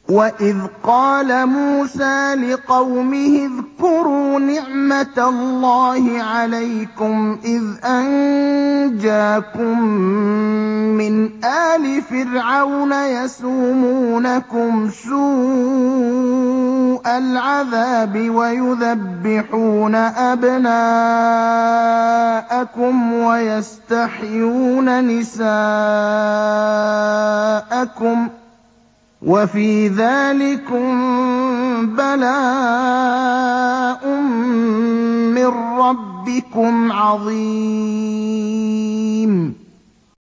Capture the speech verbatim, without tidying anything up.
وَإِذْ قَالَ مُوسَىٰ لِقَوْمِهِ اذْكُرُوا نِعْمَةَ اللَّهِ عَلَيْكُمْ إِذْ أَنجَاكُم مِّنْ آلِ فِرْعَوْنَ يَسُومُونَكُمْ سُوءَ الْعَذَابِ وَيُذَبِّحُونَ أَبْنَاءَكُمْ وَيَسْتَحْيُونَ نِسَاءَكُمْ ۚ وَفِي ذَٰلِكُم بَلَاءٌ مِّن رَّبِّكُمْ عَظِيمٌ